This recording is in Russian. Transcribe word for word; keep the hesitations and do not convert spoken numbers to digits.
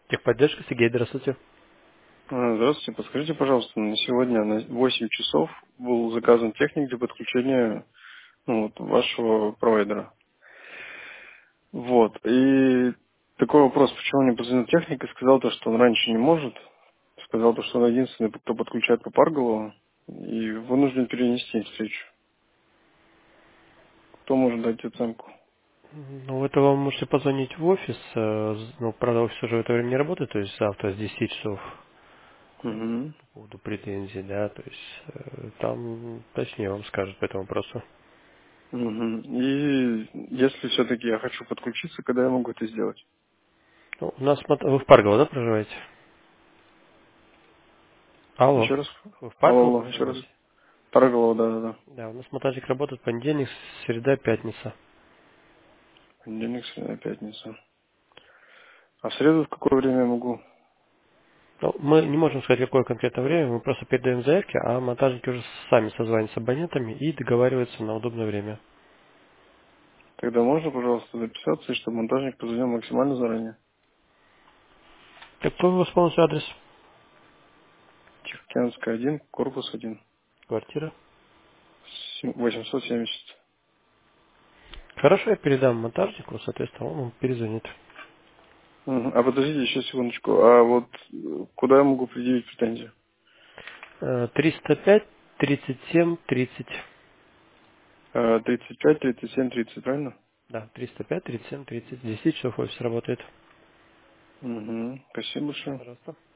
Техподдержка, Сергей, здравствуйте. А, Здравствуйте, подскажите, пожалуйста, на сегодня на восемь часов был заказан техник для подключения ну, вот, вашего провайдера. Вот. И такой вопрос, почему мне позвонил техник и сказал то, что он раньше не может. Сказал то, что он единственный, кто подключает по Парголову, и вынужден перенести встречу. Кто может дать оценку? Ну, это вы можете позвонить в офис, э, з- ну, правда, офис уже в это время не работает, то есть завтра с десяти часов Угу. по поводу претензий, да, то есть э, там точнее вам скажут по этому вопросу. Угу. И если все-таки я хочу подключиться, когда я могу это сделать? Ну, у нас, мот- вы в Паргово, да, проживаете? Алло, Еще раз? вы в Алло, Паргово алло, еще раз. проживаете? Парголова, да-да-да. Да, у нас монтажник работает понедельник, среда, пятница. Понедельник, среда, пятница. А в среду в какое время я могу? Ну, мы не можем сказать, какое конкретное время, мы просто передаем заявки, а монтажники уже сами созваниваются с абонентами и договариваются на удобное время. Тогда можно, пожалуйста, записаться, и чтобы монтажник позвонил максимально заранее. Какой у вас полностью адрес? Тихоокеанская один, корпус один, Квартира? восемьсот семьдесят. Хорошо, я передам монтажнику, соответственно, он вам перезвонит. Мгм. А подождите еще секундочку. А вот э, куда я могу предъявить претензию? Э, триста пять тридцать семь тридцать. А, тридцать пять, тридцать семь, тридцать, правильно? Да, триста пять тридцать семь тридцать. десять часов офис работает. Угу. Спасибо большое. Пожалуйста.